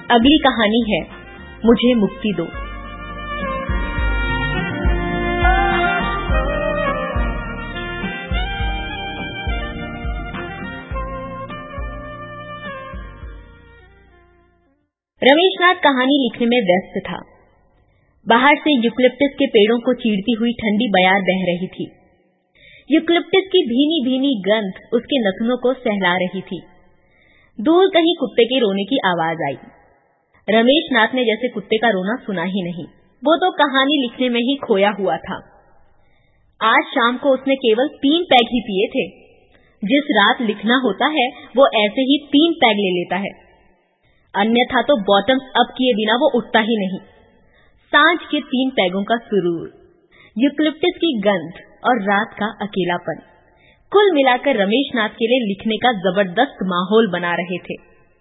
अगली कहानी है मुझे मुक्ति दो। रमेशनाथ कहानी लिखने में व्यस्त था। बाहर से यूकलिप्टस के पेड़ों को चीरती हुई ठंडी बयार बह रही थी। यूकलिप्टस की भीनी भीनी गंध उसके नथुनों को सहला रही थी। दूर कहीं कुत्ते के रोने की आवाज आई। रमेशनाथ ने जैसे कुत्ते का रोना सुना ही नहीं। वो तो कहानी लिखने में ही खोया हुआ था। आज शाम को उसने केवल 3 पैग ही पिए थे। जिस रात लिखना होता है वो ऐसे ही 3 पैग ले लेता है, अन्यथा तो बॉटम्स अप किए बिना वो उठता ही नहीं। सांझ के 3 पैगों का सुरूर, यूकलिप्टस की गंध और रात का अकेलापन, कुल मिलाकर रमेशनाथ के लिए लिखने का जबरदस्त माहौल बना रहे थे।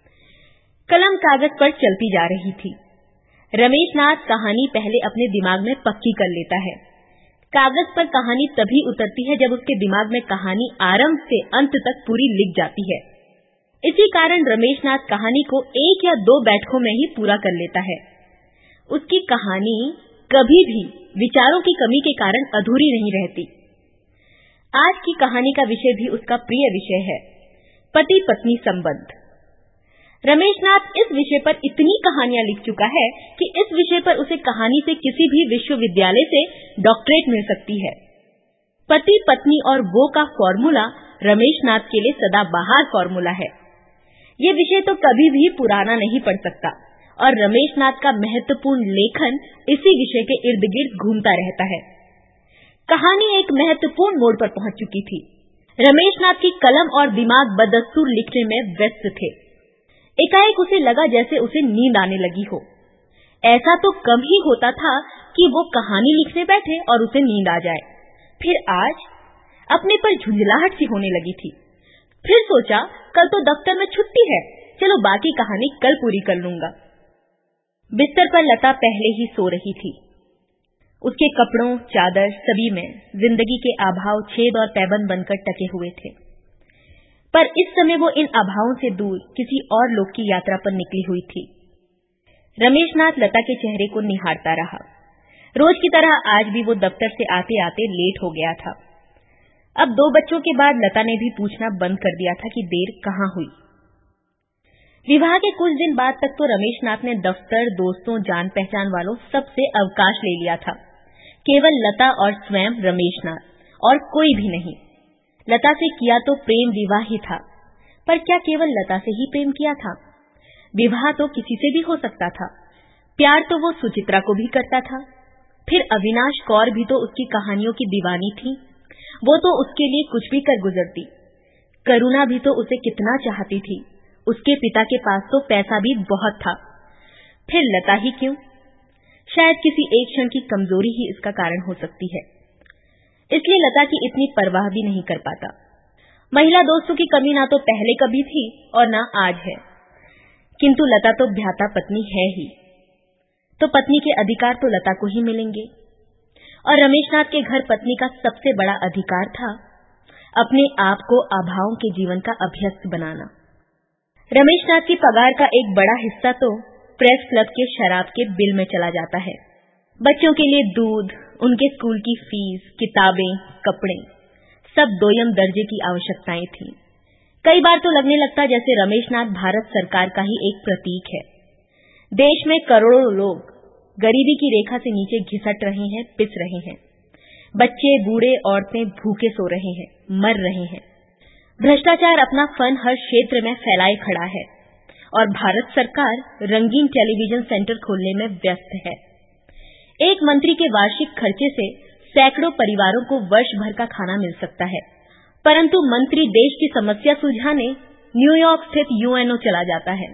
कलम कागज पर चलती जा रही थी। रमेशनाथ कहानी पहले अपने दिमाग में पक्की कर लेता है। कागज पर कहानी तभी उतरती है जब उसके दिमाग में कहानी आरंभ से अंत तक पूरी लिख जाती है। इसी कारण रमेशनाथ कहानी को 1 या 2 बैठकों में ही पूरा कर लेता है। उसकी कहानी कभी भी विचारों की कमी के कारण अधूरी नहीं रहती। आज की कहानी का विषय भी उसका प्रिय विषय है, पति पत्नी संबंध। रमेशनाथ इस विषय पर इतनी कहानियां लिख चुका है कि इस विषय पर उसे कहानी से किसी भी विश्वविद्यालय से डॉक्टरेट मिल सकती है। पति पत्नी और वो का फॉर्मूला रमेशनाथ के लिए सदाबहार फॉर्मूला है। ये विषय तो कभी भी पुराना नहीं पड़ सकता और रमेशनाथ का महत्वपूर्ण लेखन इसी विषय के इर्द गिर्द घूमता रहता है। कहानी एक महत्वपूर्ण मोड़ पर पहुंच चुकी थी। रमेशनाथ की कलम और दिमाग बदस्तूर लिखने में व्यस्त थे। एकाएक उसे लगा जैसे उसे नींद आने लगी हो। ऐसा तो कम ही होता था कि वो कहानी लिखने बैठे और उसे नींद आ जाए। फिर आज अपने पर झुंझलाहट सी होने लगी थी। फिर सोचा कल तो दफ्तर में छुट्टी है, चलो बाकी कहानी कल पूरी कर लूंगा। बिस्तर पर लता पहले ही सो रही थी। उसके कपड़ों, चादर सभी में जिंदगी के आभाव छेद और पैबंद बनकर टके हुए थे। पर इस समय वो इन आभावों से दूर किसी और लोक की यात्रा पर निकली हुई थी। रमेशनाथ लता के चेहरे को निहारता रहा। रोज की तरह आज भी वो दफ्तर से आते आते लेट हो गया था। अब 2 बच्चों के बाद लता ने भी पूछना बंद कर दिया था कि देर कहाँ हुई। विवाह के कुछ दिन बाद तक तो रमेशनाथ ने दफ्तर, दोस्तों, जान पहचान वालों सबसे अवकाश ले लिया था। केवल लता और स्वयं रमेशनाथ और कोई भी नहीं। लता से किया तो प्रेम विवाह ही था, पर क्या केवल लता से ही प्रेम किया था? विवाह तो किसी से भी हो सकता था। प्यार तो वो सुचित्रा को भी करता था। फिर अविनाश कौर भी तो उसकी कहानियों की दीवानी थी। वो तो उसके लिए कुछ भी कर गुजरती। करुणा भी तो उसे कितना चाहती थी। उसके पिता के पास तो पैसा भी बहुत था। फिर लता ही क्यों? शायद किसी एक क्षण की कमजोरी ही इसका कारण हो सकती है। इसलिए लता की इतनी परवाह भी नहीं कर पाता। महिला दोस्तों की कमी ना तो पहले कभी थी और ना आज है। किंतु लता तो भ्राता पत्नी है ही, तो पत्नी के अधिकार तो लता को ही मिलेंगे। और रमेशनाथ के घर पत्नी का सबसे बड़ा अधिकार था अपने आप को अभावों के जीवन का अभ्यस्त बनाना। रमेशनाथ की पगार का एक बड़ा हिस्सा तो प्रेस क्लब के शराब के बिल में चला जाता है। बच्चों के लिए दूध, उनके स्कूल की फीस, किताबें, कपड़े, सब दोयम दर्जे की आवश्यकताएं थीं। कई बार तो लगने लगता जैसे रमेशनाथ भारत सरकार का ही एक प्रतीक है। देश में करोड़ों लोग गरीबी की रेखा से नीचे घिसट रहे हैं, पिस रहे हैं। बच्चे, बूढ़े, औरतें भूखे सो रहे हैं, मर रहे हैं। भ्रष्टाचार अपना फन हर क्षेत्र में फैलाए खड़ा है और भारत सरकार रंगीन टेलीविजन सेंटर खोलने में व्यस्त है। एक मंत्री के वार्षिक खर्चे से सैकड़ों परिवारों को वर्ष भर का खाना मिल सकता है, परंतु मंत्री देश की समस्या सुलझाने न्यूयॉर्क स्थित यूएनओ चला जाता है।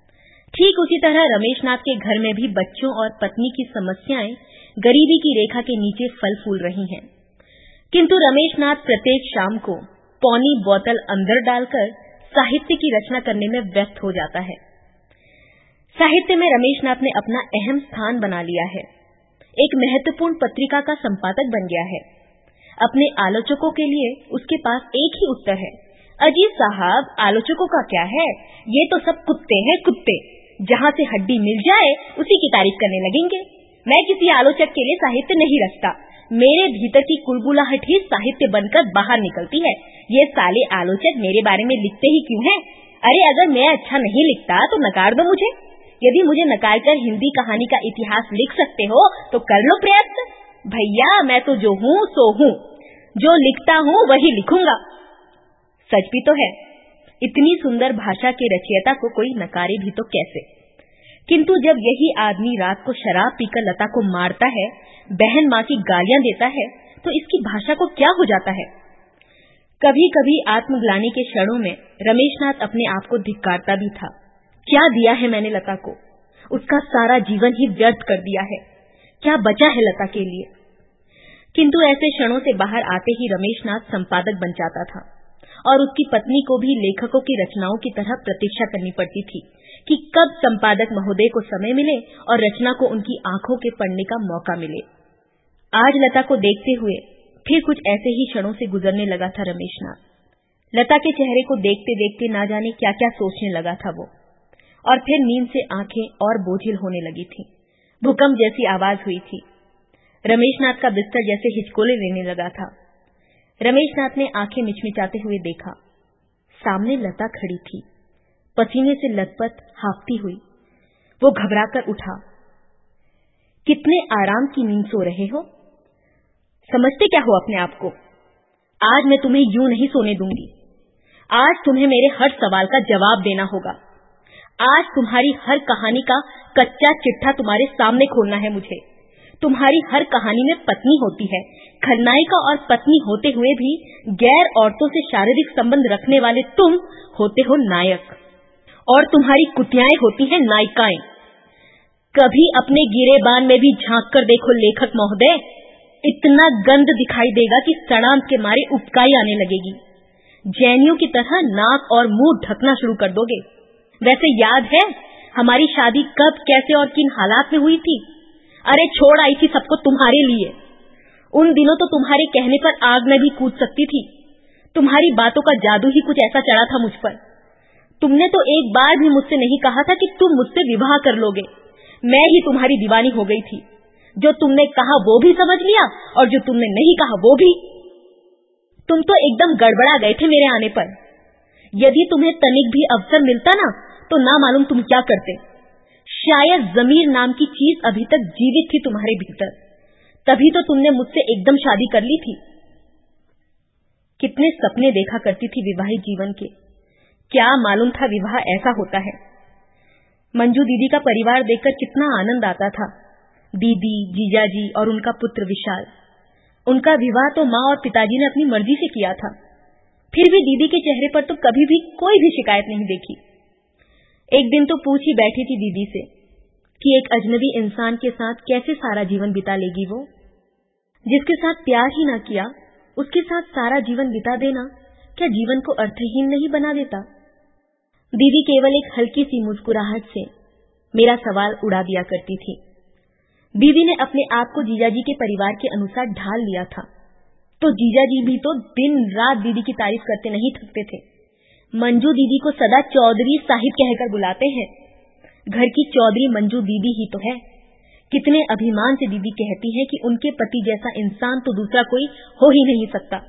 ठीक उसी तरह रमेशनाथ के घर में भी बच्चों और पत्नी की समस्याएं गरीबी की रेखा के नीचे फल फूल रही हैं। किंतु रमेशनाथ प्रत्येक शाम को पौनी बोतल अंदर डालकर साहित्य की रचना करने में व्यस्त हो जाता है। साहित्य में रमेशनाथ ने अपना अहम स्थान बना लिया है। एक महत्वपूर्ण पत्रिका का संपादक बन गया है। अपने आलोचकों के लिए उसके पास एक ही उत्तर है, अजी साहब, आलोचकों का क्या है, ये तो सब कुत्ते हैं, कुत्ते। जहाँ से हड्डी मिल जाए उसी की तारीफ करने लगेंगे। मैं किसी आलोचक के लिए साहित्य नहीं रचता, मेरे भीतर की कुलबुलाहट ही साहित्य बनकर बाहर निकलती है। ये साले आलोचक मेरे बारे में लिखते ही क्यों हैं? अरे अगर मैं अच्छा नहीं लिखता तो नकार दो मुझे। यदि मुझे नकार कर हिंदी कहानी का इतिहास लिख सकते हो तो कर लो प्रयत्न। भैया मैं तो जो हूँ सो हूँ, जो लिखता हूँ वही लिखूंगा। सच भी तो है, इतनी सुंदर भाषा के रचयिता को कोई नकारे भी तो कैसे। किंतु जब यही आदमी रात को शराब पीकर लता को मारता है, बहन माँ की गालियां देता है, तो इसकी भाषा को क्या हो जाता है। कभी कभी आत्मग्लानि के क्षणों में रमेशनाथ अपने आप को धिक्कारता भी था। क्या दिया है मैंने लता को? उसका सारा जीवन ही व्यर्थ कर दिया है। क्या बचा है लता के लिए? किंतु ऐसे क्षणों से बाहर आते ही रमेशनाथ संपादक बन जाता था और उसकी पत्नी को भी लेखकों की रचनाओं की तरह प्रतीक्षा करनी पड़ती थी कि कब संपादक महोदय को समय मिले और रचना को उनकी आंखों के पढ़ने का मौका मिले। आज लता को देखते हुए फिर कुछ ऐसे ही क्षणों से गुजरने लगा था रमेशनाथ। लता के चेहरे को देखते देखते ना जाने क्या क्या सोचने लगा था वो। और फिर नींद से आंखें और बोझिल होने लगी थी। भूकंप जैसी आवाज हुई थी। रमेशनाथ का बिस्तर जैसे हिचकोले लेने लगा था। रमेशनाथ ने आंखें मिचमिचाते हुए देखा। सामने लता खड़ी थी, पसीने से लथपथ हांफती हुई। वो घबराकर उठा। कितने आराम की नींद सो रहे हो? समझते क्या हो अपने आप को? आज मैं तुम्हें यूं नहीं सोने दूंगी। आज तुम्हें मेरे हर सवाल का जवाब देना होगा। आज तुम्हारी हर कहानी का कच्चा चिट्ठा तुम्हारे सामने खोलना है मुझे। तुम्हारी हर कहानी में पत्नी होती है, खलनायिका, और पत्नी होते हुए भी गैर औरतों से शारीरिक संबंध रखने वाले तुम होते हो नायक, और तुम्हारी कुतियाएं होती हैं नायिकाएं। कभी अपने गिरेबान में भी झांक कर देखो लेखक महोदय, इतना गंध दिखाई देगा कि सड़ांत के मारे उबकाई आने लगेगी। जैनियों की तरह नाक और मुंह ढकना शुरू कर दोगे। वैसे याद है हमारी शादी कब, कैसे और किन हालात में हुई थी? अरे छोड़ आई थी सबको तुम्हारे लिए। उन दिनों तो तुम्हारे कहने पर आग में भी कूद सकती थी। तुम्हारी बातों का जादू ही कुछ ऐसा चढ़ा था मुझ पर। तुमने तो एक बार भी मुझसे नहीं कहा था कि तुम मुझसे विवाह कर लोगे। मैं ही तुम्हारी दीवानी हो गई थी। जो तुमने कहा वो भी समझ लिया और जो तुमने नहीं कहा वो भी। तुम तो एकदम गड़बड़ा गए थे मेरे आने पर। यदि तुम्हें तनिक भी अवसर मिलता ना तो ना मालूम तुम क्या करते। शायद जमीर नाम की चीज अभी तक जीवित थी तुम्हारे भीतर, तभी तो तुमने मुझसे एकदम शादी कर ली थी। कितने सपने देखा करती थी विवाहित जीवन के, क्या मालूम था विवाह ऐसा होता है। मंजू दीदी का परिवार देखकर कितना आनंद आता था। दीदी, जीजाजी और उनका पुत्र विशाल। उनका विवाह तो माँ और पिताजी ने अपनी मर्जी से किया था, फिर भी दीदी के चेहरे पर तो कभी भी कोई भी शिकायत नहीं देखी। एक दिन तो पूछ ही बैठी थी दीदी से कि एक अजनबी इंसान के साथ कैसे सारा जीवन बिता लेगी वो। जिसके साथ प्यार ही ना किया उसके साथ सारा जीवन बिता देना क्या जीवन को अर्थहीन नहीं बना देता? दीदी केवल एक हल्की सी मुस्कुराहट से मेरा सवाल उड़ा दिया करती थी। दीदी ने अपने आप को जीजाजी के परिवार के अनुसार ढाल लिया था, तो जीजाजी भी तो दिन रात दीदी की तारीफ करते नहीं थकते थे। मंजू दीदी को सदा चौधरी साहिब कहकर बुलाते हैं। घर की चौधरी मंजू दीदी ही तो है। कितने अभिमान से दीदी कहती है कि उनके पति जैसा इंसान तो दूसरा कोई हो ही नहीं सकता।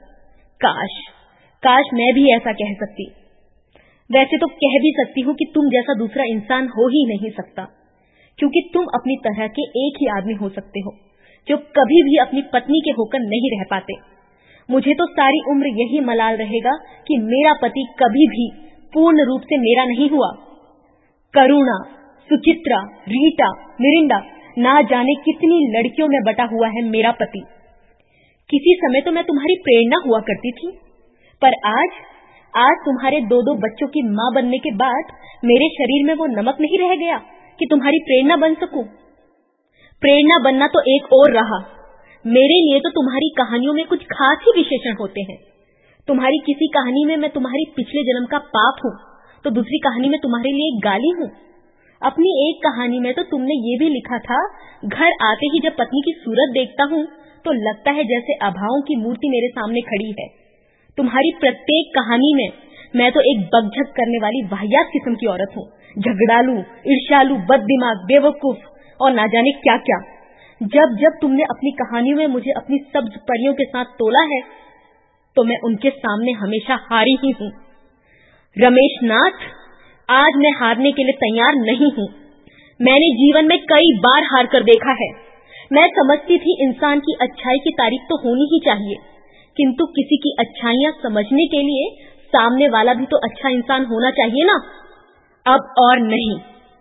काश मैं भी ऐसा कह सकती। वैसे तो कह भी सकती हूँ कि तुम जैसा दूसरा इंसान हो ही नहीं सकता, क्योंकि तुम अपनी तरह के एक ही आदमी हो सकते हो जो कभी भी अपनी पत्नी के होकर नहीं रह पाते। मुझे तो सारी उम्र यही मलाल रहेगा कि मेरा पति कभी भी पूर्ण रूप से मेरा नहीं हुआ। करुणा, सुचित्रा, रीटा, मिरिंडा, ना जाने कितनी लड़कियों में बटा हुआ है मेरा पति। किसी समय तो मैं तुम्हारी प्रेरणा हुआ करती थी, पर आज तुम्हारे 2-2 बच्चों की मां बनने के बाद मेरे शरीर में वो नमक नहीं रह गया कि तुम्हारी प्रेरणा बन सकूं। प्रेरणा बनना तो एक और रहा। मेरे लिए तो तुम्हारी कहानियों में कुछ खास ही विशेषण होते हैं। तुम्हारी किसी कहानी में मैं तुम्हारी पिछले जन्म का पाप हूँ, तो दूसरी कहानी में तुम्हारे लिए एक गाली हूँ। अपनी एक कहानी में तो तुमने ये भी लिखा था, घर आते ही जब पत्नी की सूरत देखता हूँ तो लगता है जैसे अभावों की मूर्ति मेरे सामने खड़ी है। तुम्हारी प्रत्येक कहानी में मैं तो एक बकझक करने वाली वाहियात किस्म की औरत हूँ, झगड़ालू, ईर्ष्यालु, बददिमाग, बेवकूफ और ना जाने क्या क्या। जब जब तुमने अपनी कहानियों में मुझे अपनी सब्ज परियों के साथ तोला है, तो मैं उनके सामने हमेशा हारी ही हूँ। रमेश नाथ, आज मैं हारने के लिए तैयार नहीं हूँ। मैंने जीवन में कई बार हार कर देखा है। मैं समझती थी इंसान की अच्छाई की तारीफ तो होनी ही चाहिए, किंतु किसी की अच्छाइयां समझने के लिए सामने वाला भी तो अच्छा इंसान होना चाहिए ना। अब और नहीं।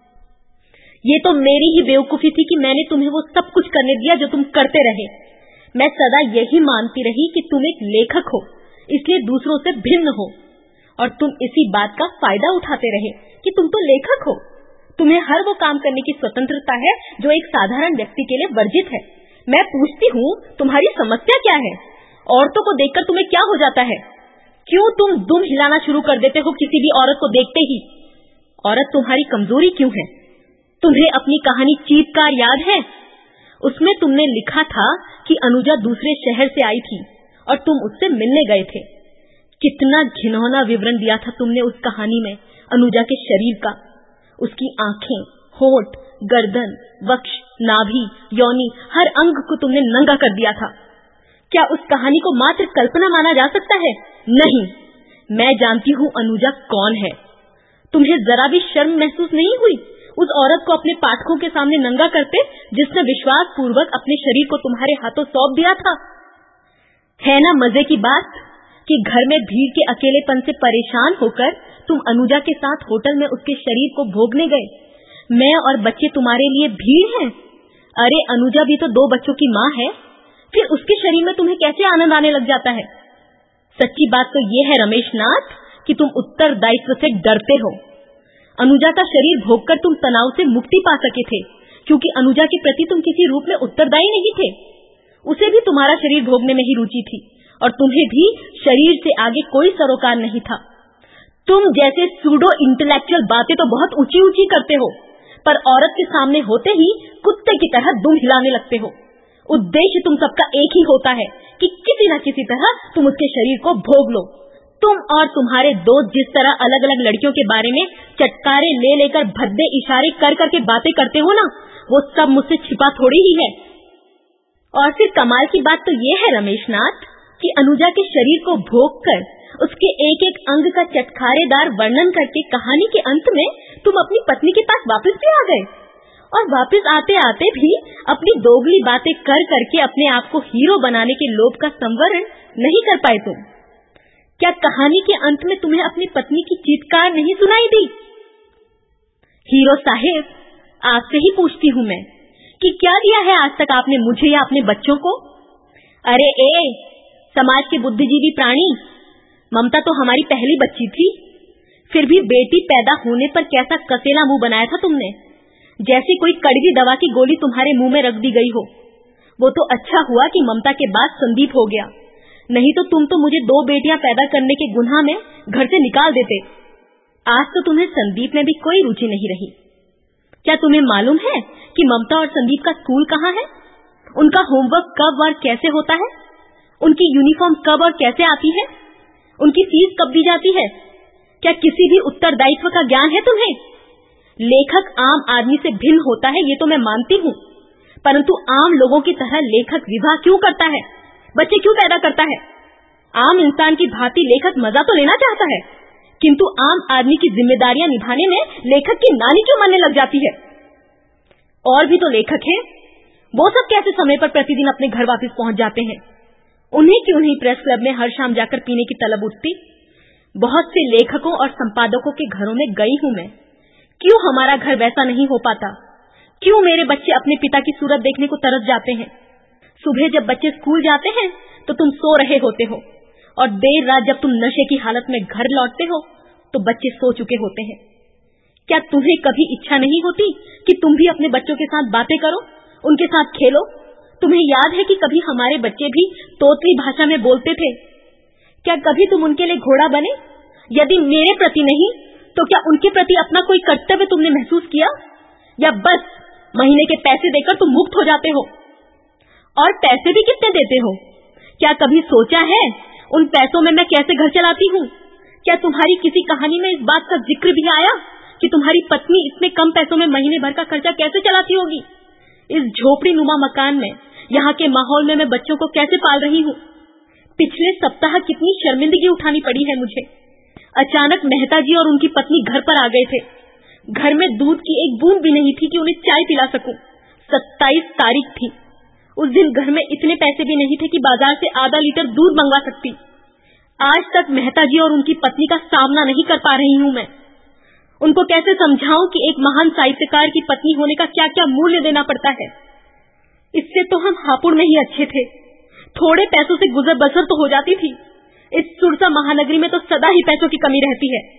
ये तो मेरी ही बेवकूफी थी कि मैंने तुम्हें वो सब कुछ करने दिया जो तुम करते रहे। मैं सदा यही मानती रही कि तुम एक लेखक हो, इसलिए दूसरों से भिन्न हो, और तुम इसी बात का फायदा उठाते रहे कि तुम तो लेखक हो। तुम्हें हर वो काम करने की स्वतंत्रता है जो एक साधारण व्यक्ति के लिए वर्जित है। मैं पूछती हूँ, तुम्हारी समस्या क्या है? औरतों को देखकर तुम्हें क्या हो जाता है? क्यों तुम दुम हिलाना शुरू कर देते हो किसी भी औरत को देखते ही? औरत तुम्हारी कमजोरी क्यों है? तुम्हें अपनी कहानी चीतकार याद है? उसमें तुमने लिखा था कि अनुजा दूसरे शहर से आई थी और तुम उससे मिलने गए थे। कितना घिनौना विवरण दिया था तुमने उस कहानी में अनुजा के शरीर का। उसकी आंखें, होठ, गर्दन, वक्ष, नाभि, योनि, हर अंग को तुमने नंगा कर दिया था। क्या उस कहानी को मात्र कल्पना माना जा सकता है? नहीं, मैं जानती हूँ अनुजा कौन है। तुम्हें जरा भी शर्म महसूस नहीं हुई उस औरत को अपने पाठकों के सामने नंगा करते, जिसने विश्वास पूर्वक अपने शरीर को तुम्हारे हाथों सौंप दिया था? है ना मजे की बात कि घर में भीड़ के अकेलेपन से परेशान होकर तुम अनुजा के साथ होटल में उसके शरीर को भोगने गए। मैं और बच्चे तुम्हारे लिए भीड़ हैं। अरे अनुजा भी तो 2 बच्चों की माँ है, फिर उसके शरीर में तुम्हें कैसे आनंद आने लग जाता है? सच्ची बात तो यह है रमेश नाथ कि तुम उत्तरदायित्व से डरते हो। अनुजा का शरीर भोगकर तुम तनाव से मुक्ति पा सके थे, क्योंकि अनुजा के प्रति तुम किसी रूप में उत्तरदायी नहीं थे। उसे भी तुम्हारा शरीर भोगने में ही रुचि थी और तुम्हें भी शरीर से आगे कोई सरोकार नहीं था। तुम जैसे सूडो इंटेलेक्चुअल बातें तो बहुत ऊंची ऊंची करते हो, पर औरत के सामने होते ही कुत्ते की तरह दुम हिलाने लगते हो। उद्देश्य तुम सबका एक ही होता है कि किसी न किसी तरह तुम उसके शरीर को भोग लो। तुम और तुम्हारे दोस्त जिस तरह अलग अलग लड़कियों के बारे में चटकारे ले लेकर भद्दे इशारे कर करके बातें करते हो ना, वो सब मुझसे छिपा थोड़ी ही है। और फिर कमाल की बात तो ये है रमेश नाथ कि अनुजा के शरीर को भोग कर उसके एक एक अंग का चटखारेदार वर्णन करके कहानी के अंत में तुम अपनी पत्नी के पास वापस भी आ गए, और वापस आते आते भी अपनी दोगली बातें कर करके अपने आप को हीरो बनाने के लोभ का संवरण नहीं कर पाए तुम। क्या कहानी के अंत में तुम्हें अपनी पत्नी की चीत्कार नहीं सुनाई दी? हीरो साहेब, आपसे ही पूछती हूँ मैं कि क्या दिया है आज तक आपने मुझे या अपने बच्चों को? अरे समाज के बुद्धिजीवी प्राणी, ममता तो हमारी पहली बच्ची थी, फिर भी बेटी पैदा होने पर कैसा कसेला मुंह बनाया था तुमने, जैसे कोई कड़वी दवा की गोली तुम्हारे मुंह में रख दी गई हो। वो तो अच्छा हुआ कि ममता के बाद संदीप हो गया, नहीं तो तुम तो मुझे 2 बेटियां पैदा करने के गुनाह में घर से निकाल देते। आज तो तुम्हें संदीप में भी कोई रुचि नहीं रही। क्या तुम्हें मालूम है कि ममता और संदीप का स्कूल कहाँ है? उनका होमवर्क कब और कैसे होता है? उनकी यूनिफॉर्म कब और कैसे आती है? उनकी फीस कब दी जाती है? क्या किसी भी उत्तरदायित्व का ज्ञान है तुम्हें? लेखक आम आदमी से भिन्न होता है, ये तो मैं मानती हूँ, परंतु आम लोगों की तरह लेखक विवाह क्यों करता है, बच्चे क्यों पैदा करता है? आम इंसान की भांति लेखक मजा तो लेना चाहता है, किंतु आम आदमी की जिम्मेदारियां निभाने में लेखक की नानी क्यों मानने लग जाती है? और भी तो लेखक हैं, वो सब कैसे समय पर प्रतिदिन अपने घर वापस पहुंच जाते हैं? उन्हें क्यों नहीं प्रेस क्लब में हर शाम जाकर पीने की तलब उठती? बहुत से लेखकों और संपादकों के घरों में गई हूं मैं। क्यों हमारा घर वैसा नहीं हो पाता? क्यों मेरे बच्चे अपने पिता की सूरत देखने को तरस जाते हैं? सुबह जब बच्चे स्कूल जाते हैं तो तुम सो रहे होते हो, और देर रात जब तुम नशे की हालत में घर लौटते हो तो बच्चे सो चुके होते हैं। क्या तुम्हें कभी इच्छा नहीं होती कि तुम भी अपने बच्चों के साथ बातें करो, उनके साथ खेलो? तुम्हें याद है कि कभी हमारे बच्चे भी तोतली भाषा में बोलते थे? क्या कभी तुम उनके लिए घोड़ा बने? यदि मेरे प्रति नहीं तो क्या उनके प्रति अपना कोई कर्तव्य तुमने महसूस किया? या बस महीने के पैसे देकर तुम मुक्त हो जाते हो? और पैसे भी कितने देते हो? क्या कभी सोचा है उन पैसों में मैं कैसे घर चलाती हूँ? क्या तुम्हारी किसी कहानी में इस बात का जिक्र भी आया कि तुम्हारी पत्नी इतने कम पैसों में महीने भर का खर्चा कैसे चलाती होगी? इस झोपड़ी नुमा मकान में, यहाँ के माहौल में मैं बच्चों को कैसे पाल रही हूँ? पिछले सप्ताह कितनी शर्मिंदगी उठानी पड़ी है मुझे। अचानक मेहता जी और उनकी पत्नी घर पर आ गए थे। घर में दूध की एक बूंद भी नहीं थी कि उन्हें चाय पिला सकूं। 27 तारीख थी। उस दिन घर में इतने पैसे भी नहीं थे कि बाजार से आधा लीटर दूध मंगवा सकती। आज तक मेहता जी और उनकी पत्नी का सामना नहीं कर पा रही हूं मैं। उनको कैसे समझाऊं कि एक महान साहित्यकार की पत्नी होने का क्या क्या मूल्य देना पड़ता है। इससे तो हम हापुड़ में ही अच्छे थे। थोड़े पैसों से गुजर बसर तो हो जाती थी। इस सुरसा महानगरी में तो सदा ही पैसों की कमी रहती है।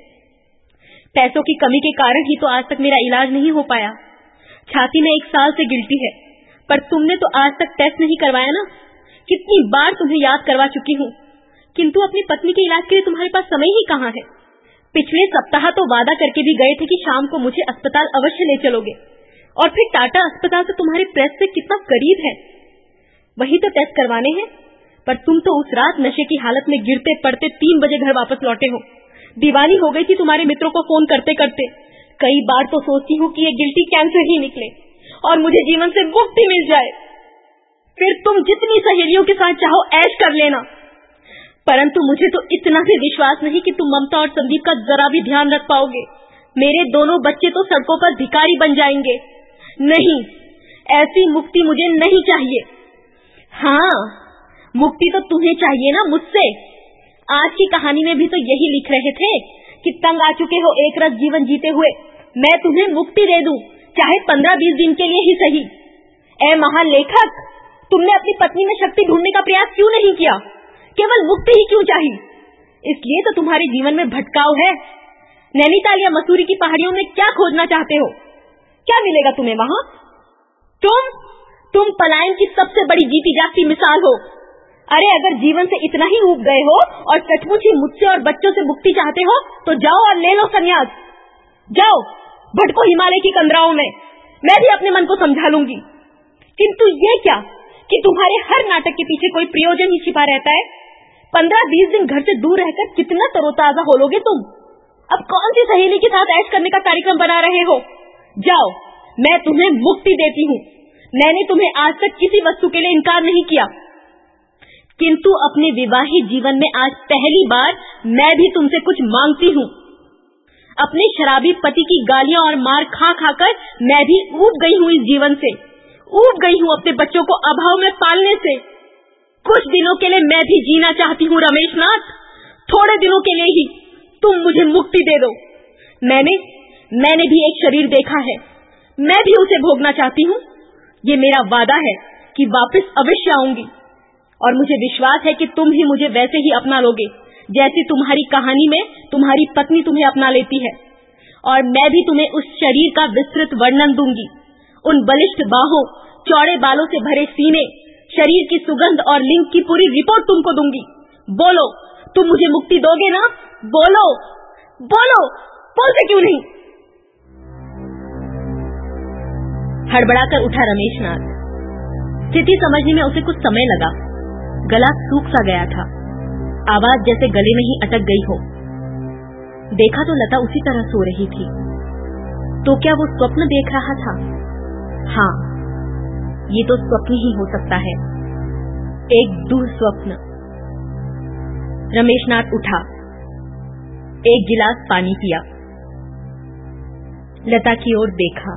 पैसों की कमी के कारण ही तो आज तक मेरा इलाज नहीं हो पाया। छाती में 1 साल से गिल्टी है, पर तुमने तो आज तक टेस्ट नहीं करवाया ना। कितनी बार तुम्हें याद करवा चुकी हूँ, किंतु अपनी पत्नी के इलाज के लिए तुम्हारे पास समय ही कहाँ है। पिछले सप्ताह तो वादा करके भी गए थे कि शाम को मुझे अस्पताल अवश्य ले चलोगे, और फिर टाटा अस्पताल तो तुम्हारे प्रेस से कितना करीब है। वही तो टेस्ट करवाने हैं, पर तुम तो उस रात नशे की हालत में गिरते पड़ते 3 बजे घर वापस लौटे हो। दीवानी हो गई थी तुम्हारे मित्रों को फोन करते करते। कई बार तो सोचती हूँ कि ये गिल्टी कैंसर ही निकले और मुझे जीवन से मुक्ति मिल जाए। फिर तुम जितनी सहेलियों के साथ चाहो ऐश कर लेना, परंतु मुझे तो इतना भी विश्वास नहीं कि तुम ममता और संदीप का जरा भी ध्यान रख पाओगे। मेरे दोनों बच्चे तो सड़कों पर भिखारी बन जाएंगे। नहीं, ऐसी मुक्ति मुझे नहीं चाहिए। हाँ, मुक्ति तो तुम्हें चाहिए ना मुझसे। आज की कहानी में भी तो यही लिख रहे थे कि तंग आ चुके हो एक रस जीवन जीते हुए, मैं तुम्हें मुक्ति दे दूं, चाहे 15-20 दिन के लिए ही सही। ऐ महान लेखक, तुमने अपनी पत्नी में शक्ति ढूंढने का प्रयास क्यों नहीं किया? केवल मुक्ति ही क्यों चाहिए? इसलिए तो तुम्हारे जीवन में भटकाव है। नैनीताल या मसूरी की पहाड़ियों में क्या खोजना चाहते हो? क्या मिलेगा तुम्हें वहां? तुम पलायन की सबसे बड़ी जीती जागती मिसाल हो। अरे अगर जीवन से इतना ही ऊब गए हो और सचमुच ही मुझसे और बच्चों से मुक्ति चाहते हो तो जाओ और ले लो संन्यास। जाओ, भटको हिमालय की कंदराओं में, मैं भी अपने मन को समझा लूंगी। किंतु ये क्या कि तुम्हारे हर नाटक के पीछे कोई प्रयोजन ही छिपा रहता है। 15-20 दिन घर से दूर रहकर कितना तरोताजा हो लोगे तुम? अब कौन सी सहेली के साथ ऐश करने का कार्यक्रम बना रहे हो? जाओ, मैं तुम्हें मुक्ति देती हूँ। मैंने तुम्हें आज तक किसी वस्तु के लिए इनकार नहीं किया, किंतु अपने विवाहित जीवन में आज पहली बार मैं भी तुमसे कुछ मांगती हूँ। अपने शराबी पति की गालियां और मार खा खाकर मैं भी ऊब गई हूँ इस जीवन से, ऊब गई हूँ अपने बच्चों को अभाव में पालने से। कुछ दिनों के लिए मैं भी जीना चाहती हूँ रमेशनाथ, थोड़े दिनों के लिए ही। तुम मुझे मुक्ति दे दो। मैंने भी एक शरीर देखा है, मैं भी उसे भोगना चाहती हूँ। ये मेरा वादा है कि वापस अवश्य आऊंगी, और मुझे विश्वास है कि तुम ही मुझे वैसे ही अपना लोगे जैसे तुम्हारी कहानी में तुम्हारी पत्नी तुम्हें अपना लेती है। और मैं भी तुम्हें उस शरीर का विस्तृत वर्णन दूंगी, उन बलिष्ठ बाहों, चौड़े बालों से भरे सीने, शरीर की सुगंध और लिंग की पूरी रिपोर्ट तुमको दूंगी। बोलो, तुम मुझे मुक्ति दोगे ना? बोलो बोलो, बोलते क्यों नहीं? हड़बड़ाकर उठा रमेशनाथ। स्थिति समझने में उसे कुछ समय लगा। गला सूख सा गया था, आवाज जैसे गले में ही अटक गई हो। देखा तो लता उसी तरह सो रही थी। तो क्या वो स्वप्न देख रहा था? हाँ, ये तो स्वप्न ही हो सकता है, एक दुःस्वप्न। रमेशनाथ उठा, एक गिलास पानी पिया, लता की ओर देखा,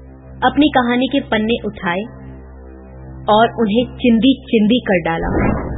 अपनी कहानी के पन्ने उठाए और उन्हें चिंदी चिंदी कर डाला।